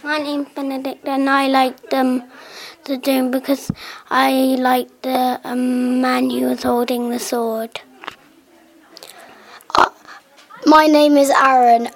My name's Benedict and I like the dome because I like the man who was holding the sword. My name is Aaron.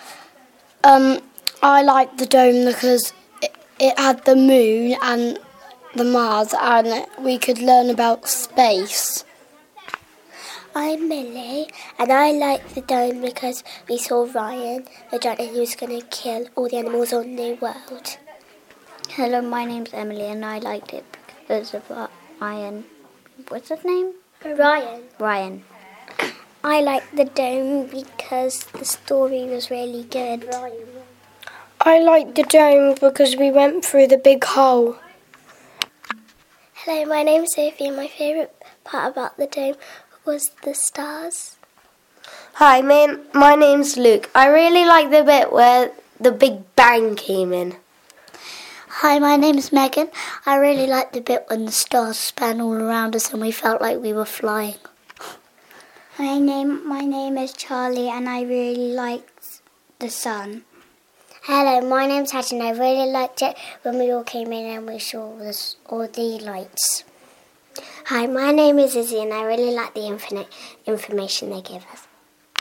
I like the dome because it had the moon and the Mars and we could learn about space. I'm Millie and I like the dome because we saw Ryan, the giant who was going to kill all the animals on the world. Hello, my name's Emily and I liked it because of Ryan. What's his name? Ryan. I like the dome because the story was really good. I like the dome because we went through the big hole. Hello, my name's Sophie and my favourite part about the dome was the stars. Hi, my name's Luke. I really like the bit where the Big Bang came in. Hi, my name's Megan. I really liked the bit when the stars span all around us and we felt like we were flying. My name is Charlie and I really liked the sun. Hello, my name's Hattie and I really liked it when we all came in and we saw all the lights. Hi, my name is Izzy and I really like the infinite information they give us.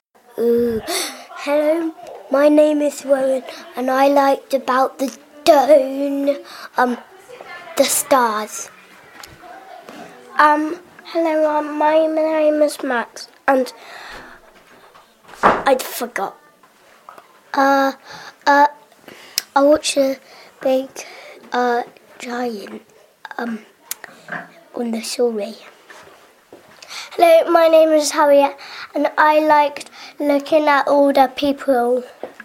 Hello, my name is Rowan and I liked about the dome, the stars. Hello, my name is Max and I forgot. I watched a big giant on the story. Hello, my name is Harriet and I liked looking at all the people.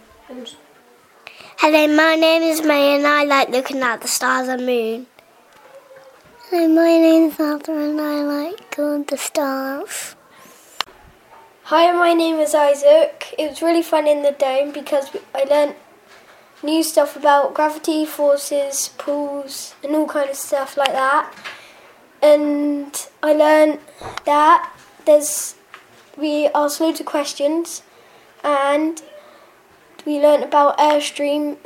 Hello, my name is May and I like looking at the stars and moon. Hello, my name's Arthur and I like all the stars. Hi, my name is Isaac. It was really fun in the dome because I learnt new stuff about gravity, forces, pulls and all kind of stuff like that. And I learnt that we asked loads of questions and we learnt about Airstream